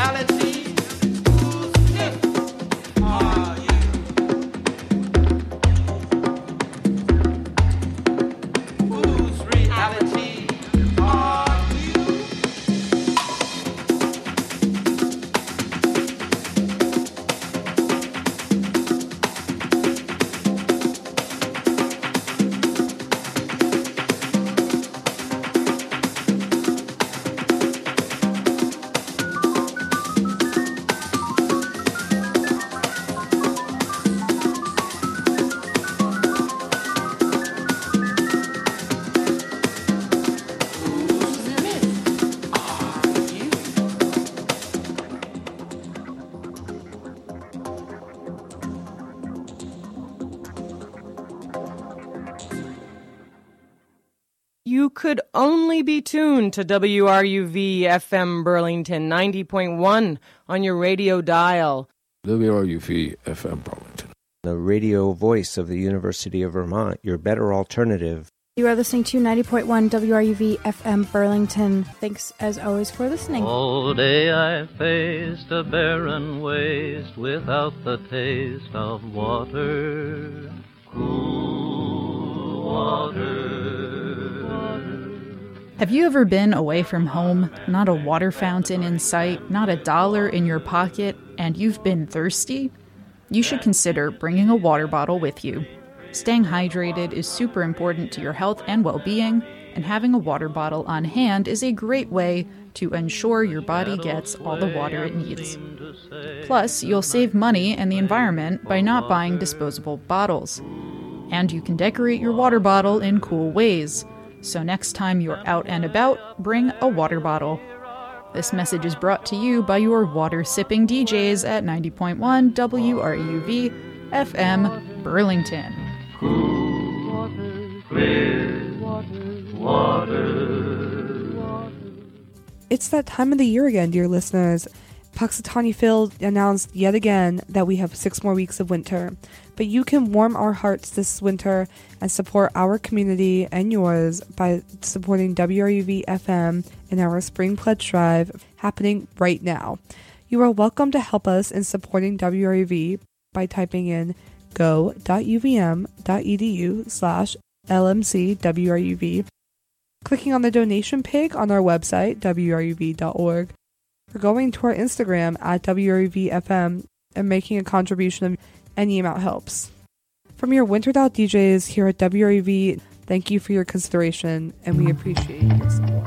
You could only be tuned to WRUV FM Burlington 90.1 on your radio dial. WRUV FM Burlington. The radio voice of the University of Vermont, your better alternative. You are listening to 90.1 WRUV FM Burlington. Thanks, as always, for listening. All day I faced a barren waste without the taste of water, cool water. Have you ever been away from home, not a water fountain in sight, not a dollar in your pocket, and you've been thirsty? You should consider bringing a water bottle with you. Staying hydrated is super important to your health and well-being, and having a water bottle on hand is a great way to ensure your body gets all the water it needs. Plus, you'll save money and the environment by not buying disposable bottles. And you can decorate your water bottle in cool ways. So next time you're out and about, bring a water bottle. This message is brought to you by your water-sipping DJs at 90.1 WRUV FM Burlington. Cool water, clear water. It's that time of the year again, dear listeners. Punxsutawney Phil announced yet again that we have 6 more weeks of winter. But you can warm our hearts this winter and support our community and yours by supporting WRUV FM in our Spring Pledge Drive happening right now. You are welcome to help us in supporting WRUV by typing in go.uvm.edu/LMCWRUV, clicking on the donation page on our website, wruv.org, or going to our Instagram at WRUVFM and making a contribution of any amount helps. From your Wintered Out DJs here at WRUV, thank you for your consideration, and we appreciate your support.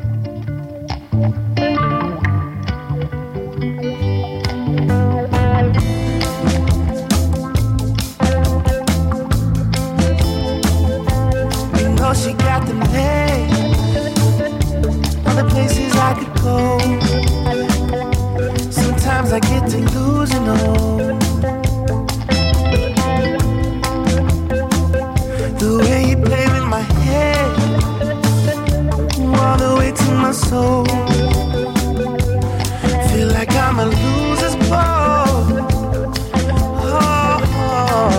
You know she got the name, all the places I could go. Sometimes I get to losing all. The way you play with my head, all the way to my soul. Feel like I'm a loser's ball. Oh, oh.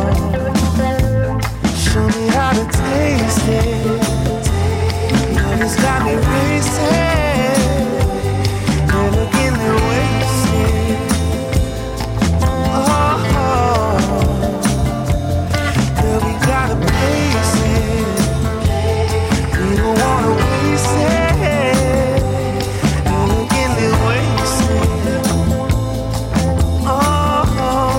Show me how to taste it. Love has got me racing. You're looking to waste it. Oh, oh. Girl, we gotta place it. We don't wanna waste it. You're looking to waste it. Oh, oh.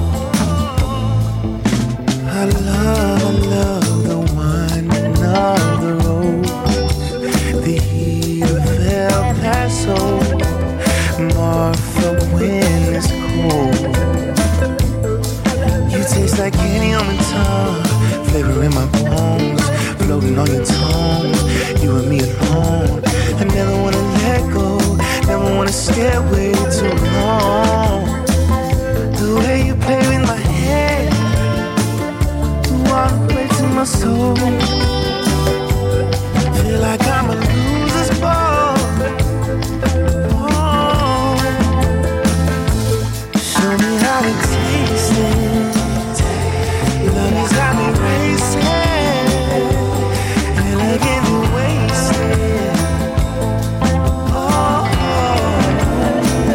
I love the winding of the road, the heat of El Paso, Marfa when it's cold. You taste like candy on my tongue, flavor in my bones, floating on your tongue. You and me alone. I never wanna let go, never wanna stay away too long. The way you play with my head, all the way to my soul. Feel like I'm a loser's ball. Oh, show me how to taste it. Love has got me racing, and again to waste it. Oh, oh.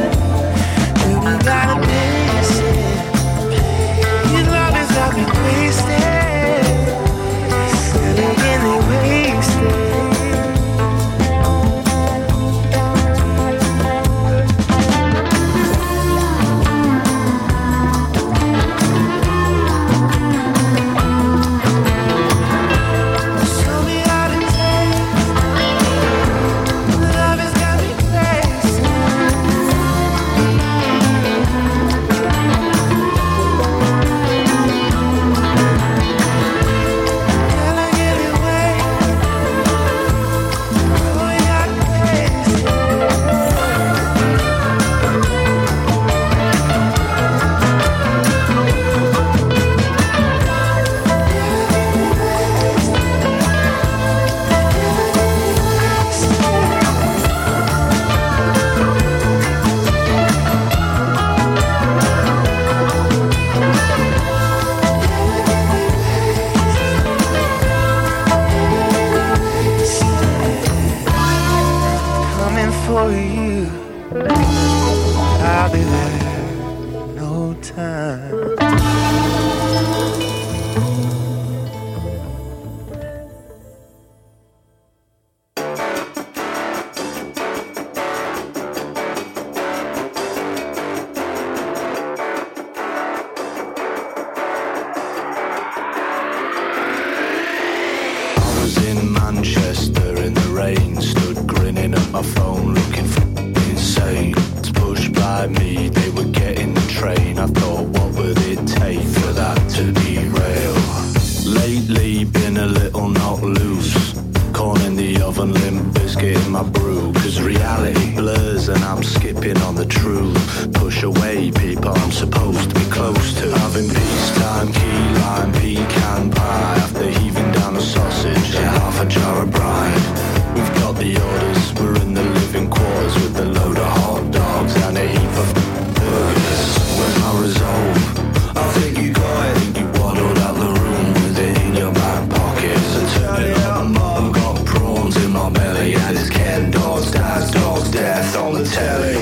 like me, they would get in the train. I thought, what would it take for that to derail? Lately been a little not loose, corn in the oven, limp biscuit in my brew. Cause reality blurs and I'm skipping on the truth. Push away people I'm supposed to be close to. Having peacetime, key lime, pecan pie. After heaving down a sausage and half a jar of brine. We've got the orders, we're in the living quarters with a load of hot dogs and a heap of burgers. Where's my resolve? I think you got it. I think you waddled out the room with it in your back pocket. So turn it up, mum. Got prawns in my belly and it's Ken dogs, dad's dogs, death on the telly.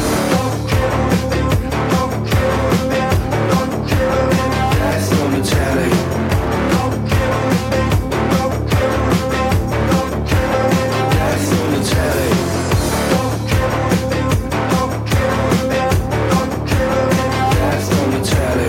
Death on the telly. Death on the telly. Death on the telly.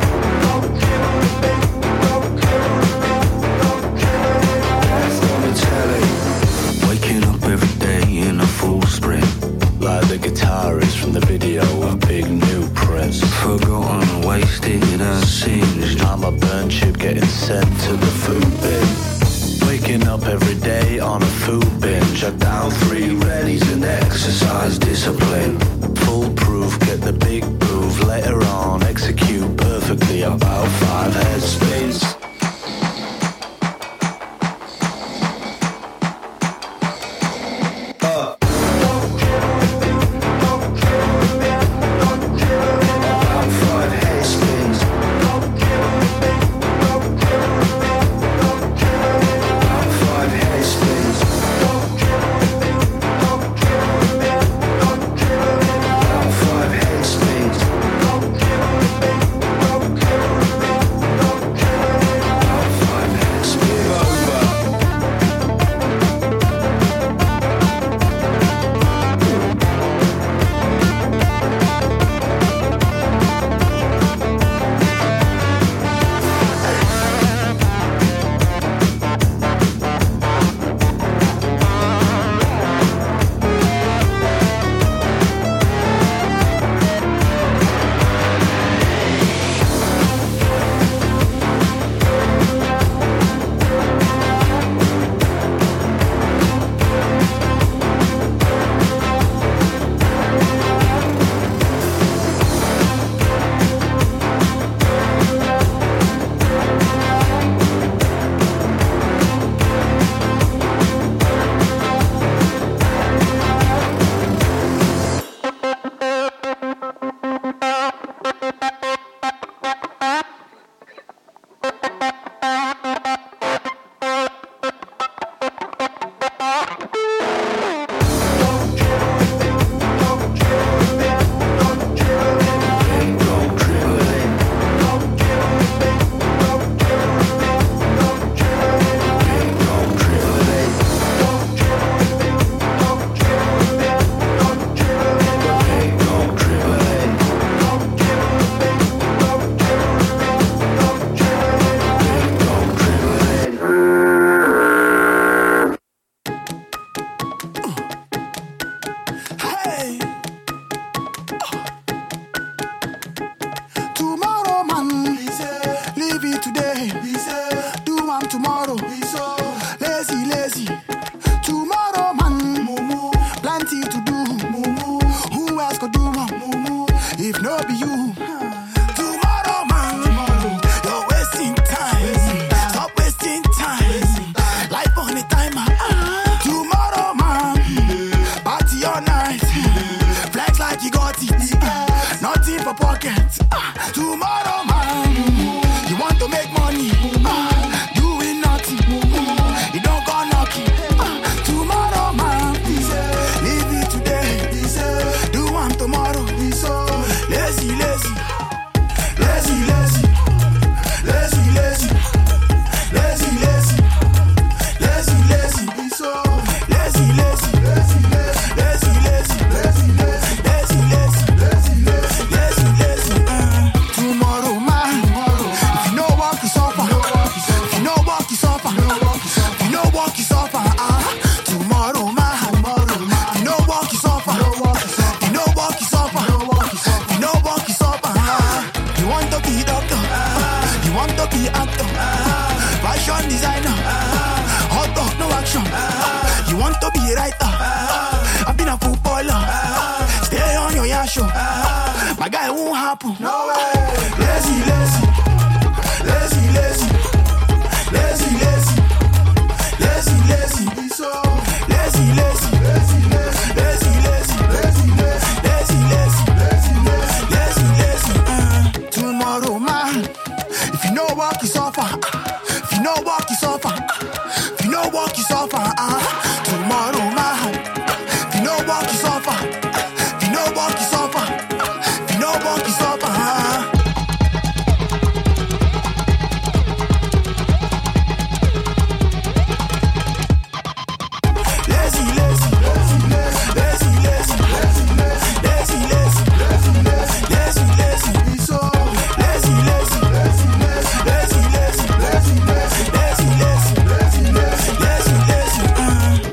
Death on the telly. Waking up every day in a full sprint, like the guitarist from the video of Big New Prince. Forgotten, wasted and singed. I'm a burnt chip getting sent to the food bin. Waking up every day on a food binge. I down 3 readies and exercise discipline. Foolproof, get the big move. Later on, execute perfectly about 5 head spins. want to be a writer. I've been a footballer. Stay on your yasho. My guy won't happen. No way. Lazy, lazy. Lazy, lazy. Lazy, lazy. Lazy, lazy. So lazy, lazy. Lazy, lazy. Lazy, lazy. Lazy, lazy. Lazy, lazy. Tomorrow, man. If you know walk, you suffer. If you know walk, you suffer. If you know walk, you suffer. Tomorrow, man. If you know walk, you suffer. If you know walk, you suffer. If you know walk, you suffer. Lazy, lazy. Lazy, lazy. Lazy, lazy. Lazy, lazy. Lazy, lazy. So lazy, lazy. Lazy, lazy. Lazy, lazy. Lazy, lazy. Lazy, lazy.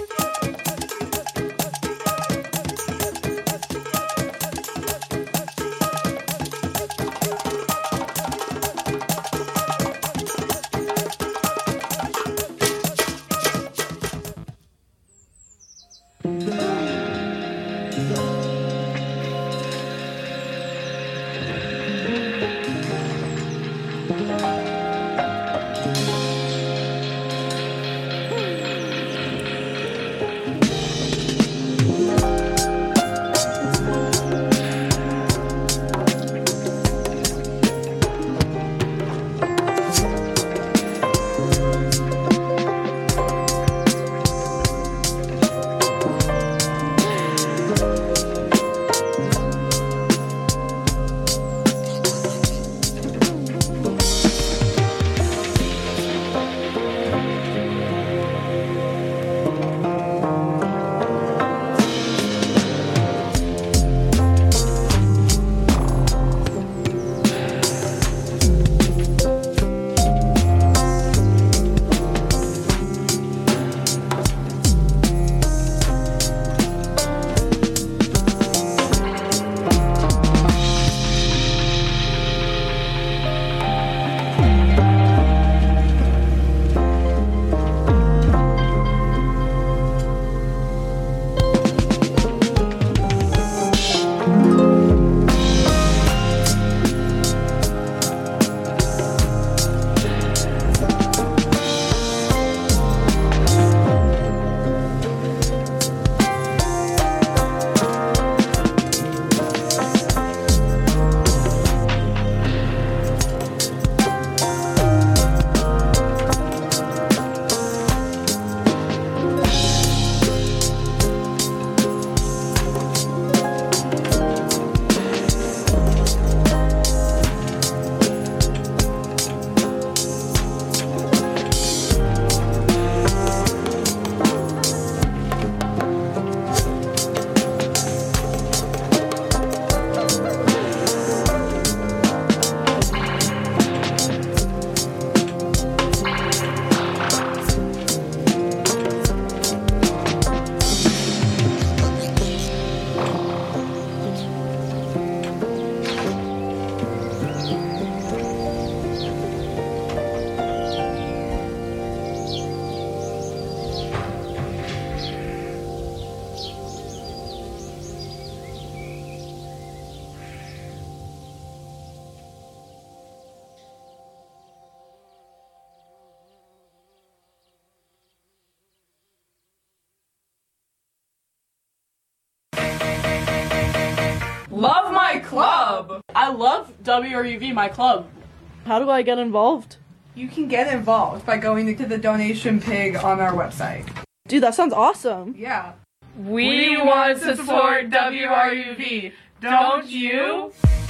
Love my club! I love WRUV, my club. How do I get involved? You can get involved by going to the donation pig on our website. Dude, that sounds awesome. Yeah. We want to support WRUV, don't you?